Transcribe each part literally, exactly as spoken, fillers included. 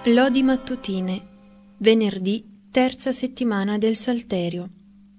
Lodi mattutine, venerdì, terza settimana del Salterio.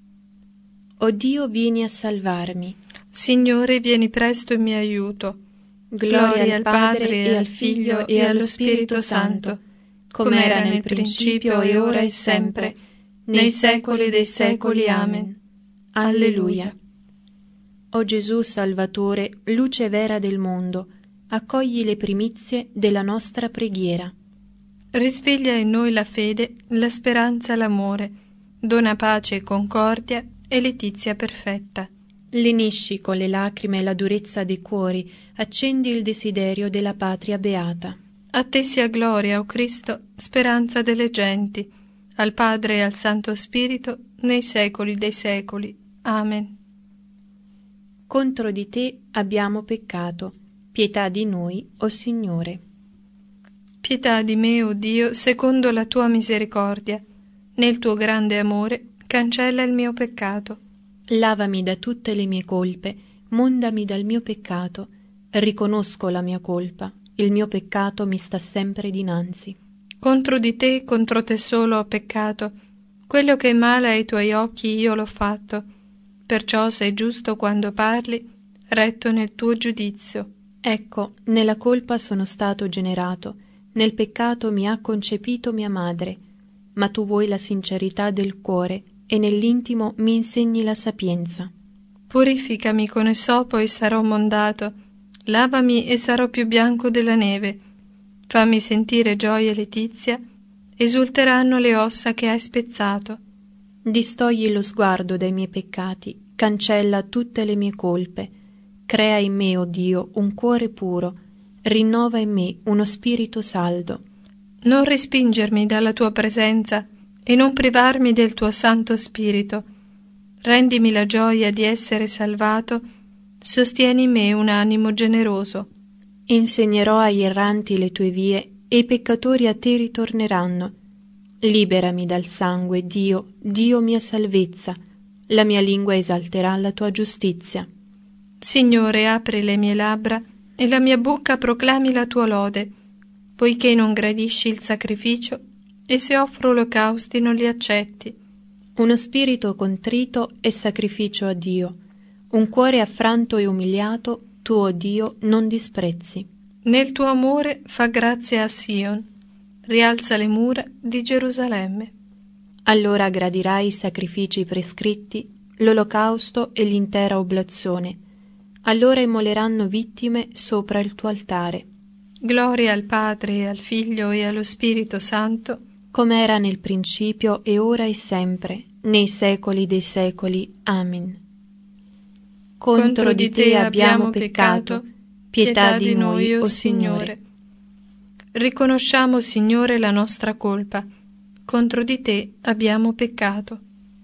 O Dio, vieni a salvarmi. Signore, vieni presto in mio aiuto. Gloria, Gloria al Padre e al Figlio e allo Spirito Santo, come era nel principio e ora e sempre, nei secoli dei secoli. Amen. Alleluia. O Gesù Salvatore, luce vera del mondo, accogli le primizie della nostra preghiera. Risveglia in noi la fede, la speranza e l'amore, dona pace e concordia e letizia perfetta. Lenisci con le lacrime e la durezza dei cuori, accendi il desiderio della patria beata. A te sia gloria, o Cristo, speranza delle genti, al Padre e al Santo Spirito, nei secoli dei secoli. Amen. Contro di te abbiamo peccato, pietà di noi, o Signore. Pietà di me, o Dio, secondo la tua misericordia. Nel tuo grande amore, cancella il mio peccato. Lavami da tutte le mie colpe, mondami dal mio peccato. Riconosco la mia colpa, il mio peccato mi sta sempre dinanzi. Contro di te, contro te solo ho peccato. Quello che è male ai tuoi occhi io l'ho fatto. Perciò sei giusto quando parli, retto nel tuo giudizio. Ecco, nella colpa sono stato generato, nel peccato mi ha concepito mia madre, ma tu vuoi la sincerità del cuore e nell'intimo mi insegni la sapienza. Purificami con esopo e sarò mondato, lavami e sarò più bianco della neve. Fammi sentire gioia e letizia, esulteranno le ossa che hai spezzato. Distogli lo sguardo dai miei peccati, cancella tutte le mie colpe. Crea in me, o Dio, un cuore puro, rinnova in me uno spirito saldo. Non respingermi dalla tua presenza e non privarmi del tuo Santo Spirito. Rendimi la gioia di essere salvato, sostieni in me un animo generoso. Insegnerò agli erranti le tue vie e i peccatori a te ritorneranno. Liberami dal sangue, Dio, Dio mia salvezza. La mia lingua esalterà la tua giustizia. Signore, apri le mie labbra e la mia bocca proclami la tua lode, poiché non gradisci il sacrificio e se offro olocausti non li accetti. Uno spirito contrito è sacrificio a Dio, un cuore affranto e umiliato tu, o Dio, non disprezzi. Nel tuo amore fa grazia a Sion, rialza le mura di Gerusalemme. Allora gradirai i sacrifici prescritti, l'olocausto e l'intera oblazione. Allora immoleranno vittime sopra il tuo altare. Gloria al Padre e al Figlio e allo Spirito Santo, come era nel principio e ora e sempre, nei secoli dei secoli. Amen. Contro, Contro di te abbiamo peccato, pietà di noi, o Signore. Riconosciamo, Signore, la nostra colpa. Contro di te abbiamo peccato.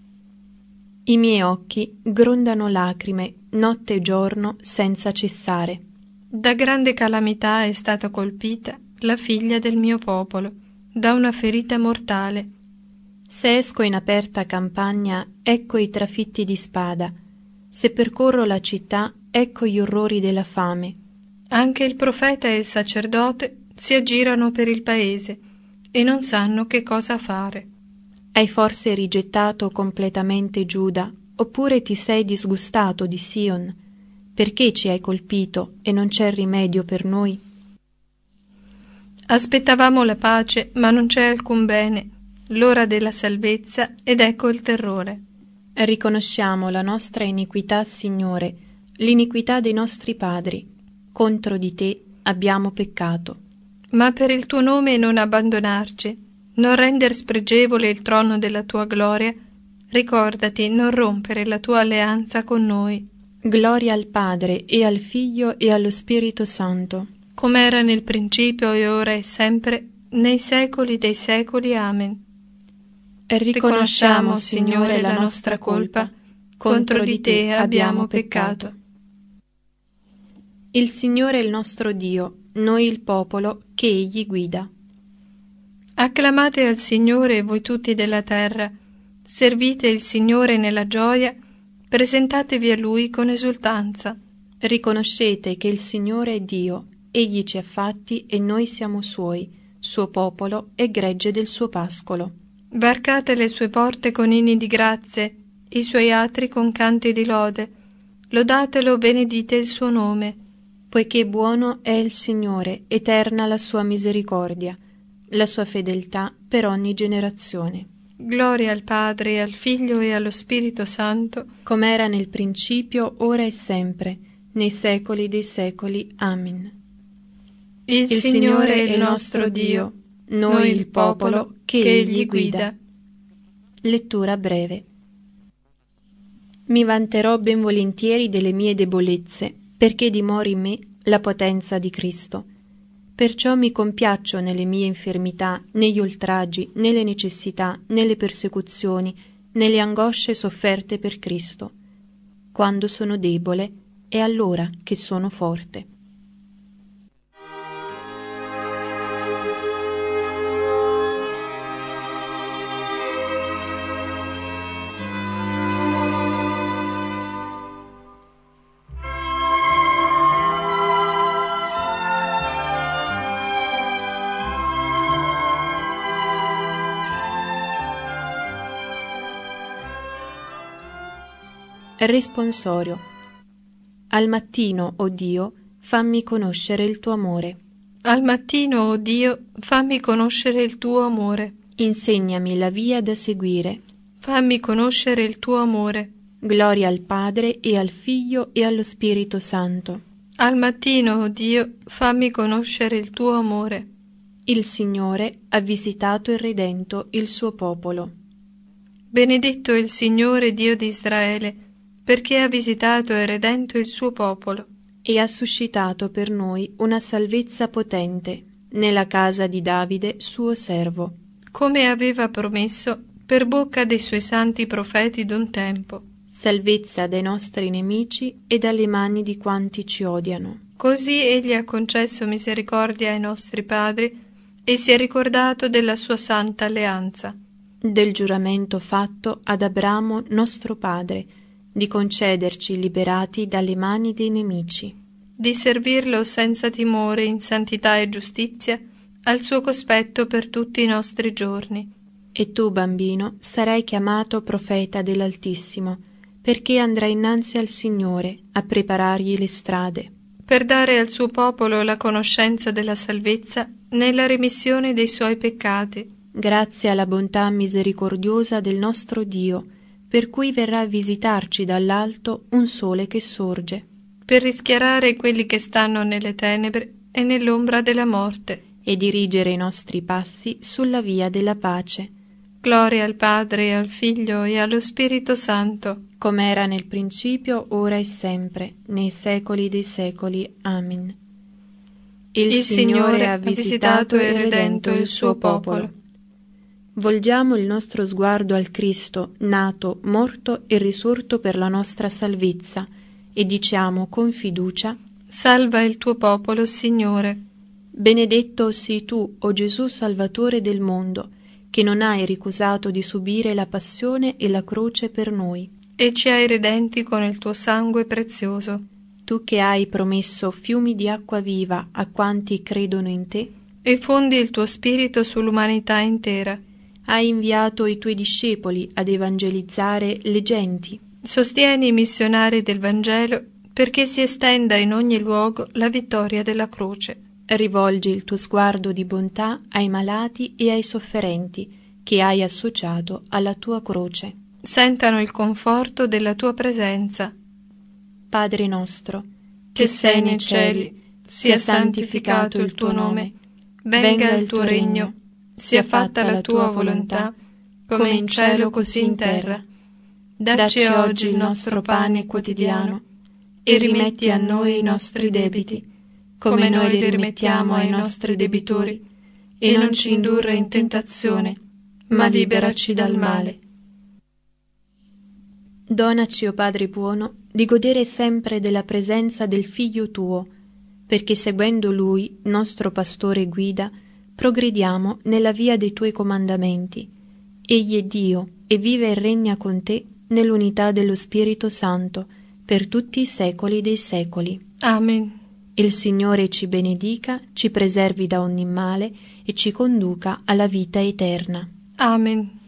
I miei occhi grondano lacrime notte e giorno senza cessare. Da grande calamità è stata colpita la figlia del mio popolo, da una ferita mortale. Se esco in aperta campagna, ecco i trafitti di spada. Se percorro la città, ecco gli orrori della fame. Anche il profeta e il sacerdote si aggirano per il paese e non sanno che cosa fare. Hai forse rigettato completamente Giuda, oppure ti sei disgustato di Sion? Perché ci hai colpito e non c'è rimedio per noi? Aspettavamo la pace, ma non c'è alcun bene, l'ora della salvezza, ed ecco il terrore. Riconosciamo la nostra iniquità, Signore, l'iniquità dei nostri padri. Contro di te abbiamo peccato. Ma per il tuo nome non abbandonarci, non render spregevole il trono della tua gloria, ricordati non rompere la tua alleanza con noi. Gloria al Padre e al Figlio e allo Spirito Santo, come era nel principio e ora e sempre, nei secoli dei secoli. Amen. Riconosciamo, Signore, la nostra colpa, contro di te abbiamo peccato. Il Signore è il nostro Dio, noi il popolo che Egli guida. Acclamate al Signore voi tutti della terra, servite il Signore nella gioia, presentatevi a Lui con esultanza. Riconoscete che il Signore è Dio, Egli ci ha fatti e noi siamo Suoi, suo popolo e gregge del suo pascolo. Varcate le sue porte con inni di grazie, i suoi atri con canti di lode. Lodatelo, benedite il suo nome. Poiché buono è il Signore, eterna la sua misericordia, la sua fedeltà per ogni generazione. Gloria al Padre, e al Figlio e allo Spirito Santo, come era nel principio, ora e sempre, nei secoli dei secoli. Amen. Il, il Signore è il nostro Dio, noi il popolo che Egli guida. Lettura breve. Mi vanterò ben volentieri delle mie debolezze, perché dimori in me la potenza di Cristo. Perciò mi compiaccio nelle mie infermità, negli oltraggi, nelle necessità, nelle persecuzioni, nelle angosce sofferte per Cristo. Quando sono debole, è allora che sono forte. Responsorio. Al mattino, o Dio, fammi conoscere il tuo amore. Al mattino, o Dio, fammi conoscere il tuo amore. Insegnami la via da seguire. Fammi conoscere il tuo amore. Gloria al Padre e al Figlio e allo Spirito Santo. Al mattino, o Dio, fammi conoscere il tuo amore. Il Signore ha visitato e redento il suo popolo. Benedetto il Signore Dio di Israele, perché ha visitato e redento il suo popolo. E ha suscitato per noi una salvezza potente, nella casa di Davide, suo servo. Come aveva promesso per bocca dei suoi santi profeti d'un tempo. Salvezza dai nostri nemici e dalle mani di quanti ci odiano. Così egli ha concesso misericordia ai nostri padri e si è ricordato della sua santa alleanza. Del giuramento fatto ad Abramo nostro padre, di concederci liberati dalle mani dei nemici, di servirlo senza timore in santità e giustizia al suo cospetto per tutti i nostri giorni. E tu, bambino, sarai chiamato profeta dell'Altissimo, perché andrai innanzi al Signore a preparargli le strade, per dare al suo popolo la conoscenza della salvezza nella remissione dei suoi peccati, grazie alla bontà misericordiosa del nostro Dio, per cui verrà a visitarci dall'alto un sole che sorge, per rischiarare quelli che stanno nelle tenebre e nell'ombra della morte, e dirigere i nostri passi sulla via della pace. Gloria al Padre, e al Figlio, e allo Spirito Santo, come era nel principio, ora e sempre, nei secoli dei secoli. Amen. Il, il Signore ha visitato e redento il suo popolo. Volgiamo il nostro sguardo al Cristo, nato, morto e risorto per la nostra salvezza, e diciamo con fiducia: Salva il tuo popolo, Signore. Benedetto sii tu, o Gesù Salvatore del mondo, che non hai ricusato di subire la passione e la croce per noi, e ci hai redenti con il tuo sangue prezioso. Tu che hai promesso fiumi di acqua viva a quanti credono in te, e fondi il tuo spirito sull'umanità intera. Hai inviato i tuoi discepoli ad evangelizzare le genti. Sostieni i missionari del Vangelo perché si estenda in ogni luogo la vittoria della croce. Rivolgi il tuo sguardo di bontà ai malati e ai sofferenti che hai associato alla tua croce. Sentano il conforto della tua presenza. Padre nostro, che sei nei cieli, sia santificato il tuo nome. Venga il tuo regno. Sia fatta la tua volontà, come in cielo così in terra. Dacci oggi il nostro pane quotidiano, e rimetti a noi i nostri debiti, come noi li rimettiamo ai nostri debitori, e non ci indurre in tentazione, ma liberaci dal male. Donaci, o Padre buono, di godere sempre della presenza del Figlio tuo, perché seguendo Lui, nostro pastore e guida, progrediamo nella via dei tuoi comandamenti. Egli è Dio e vive e regna con te nell'unità dello Spirito Santo per tutti i secoli dei secoli. Amen. Il Signore ci benedica, ci preservi da ogni male e ci conduca alla vita eterna. Amen.